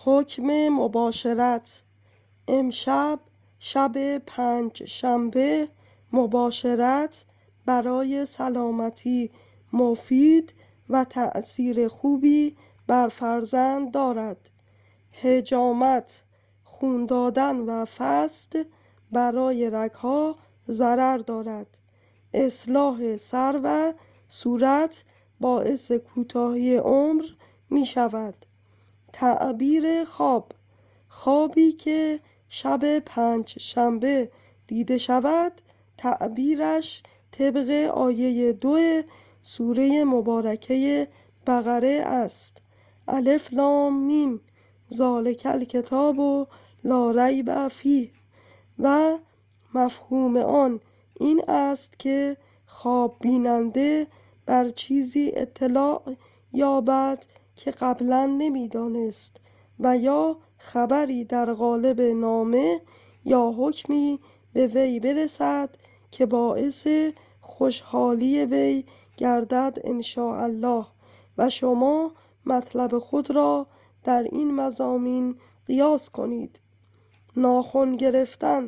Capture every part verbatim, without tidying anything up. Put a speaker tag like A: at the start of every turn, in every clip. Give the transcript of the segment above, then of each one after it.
A: حکم مباشرت. امشب شب پنج شنبه مباشرت برای سلامتی مفید و تأثیر خوبی بر فرزند دارد. حجامت، خون دادن و فست برای رگها ضرر دارد. اصلاح سر و صورت باعث کوتاهی عمر می شود. تعبیر خواب: خوابی که شب پنج شنبه دیده شود تعبیرش طبق آیه دو سوره مبارکه بقره است. الف لام میم ذالک الکتاب لا ریب فیه. و مفهوم آن این است که خواب بیننده بر چیزی اطلاع یابد که قبلا نمی‌دانست و یا خبری در قالب نامه یا حکمی به وی برسد که باعث خوشحالی وی گردد انشاءالله. و شما مطلب خود را در این مضامین قیاس کنید. ناخن گرفتن: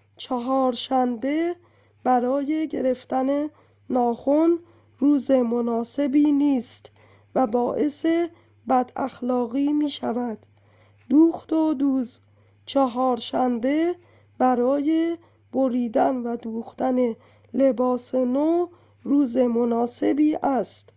A: چهارشنبه برای گرفتن ناخن روز مناسبی نیست و باعث بد اخلاقی می شود. دوخت و دوز: چهارشنبه برای بریدن و دوختن لباس نو روز مناسبی است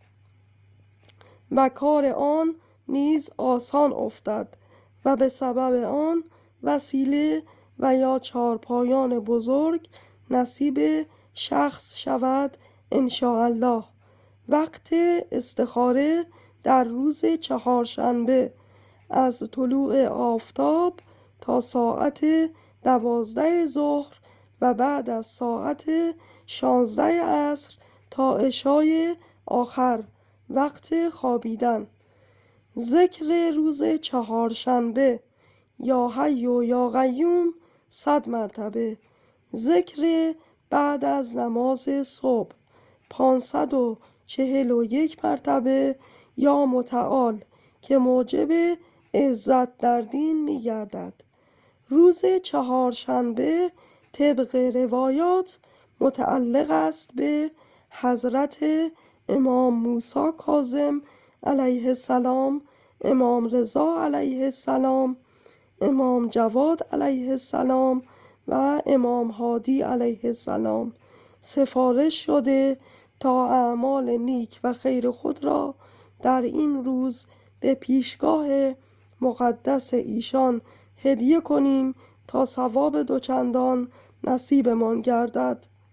A: و کار آن نیز آسان افتد و به سبب آن وسیله و یا چارپایان بزرگ نصیب شخص شود انشاءالله. وقت استخاره در روز چهارشنبه از طلوع آفتاب تا ساعت دوازده ظهر و بعد از ساعت شانزده عصر تا عشای آخر وقت خوابیدن. ذکر روز چهارشنبه: یا حی و یا قیوم صد مرتبه. ذکر بعد از نماز صبح پانصد و چهل و یک مرتبه یا متعال که موجب عزت در دین می گردد. روز چهارشنبه طبق روایات متعلق است به حضرت امام موسی کاظم علیه السلام، امام رضا علیه السلام، امام جواد علیه السلام و امام هادی علیه السلام. سفارش شده تا اعمال نیک و خیر خود را در این روز به پیشگاه مقدس ایشان هدیه کنیم تا ثواب دوچندان نصیبمان گردد.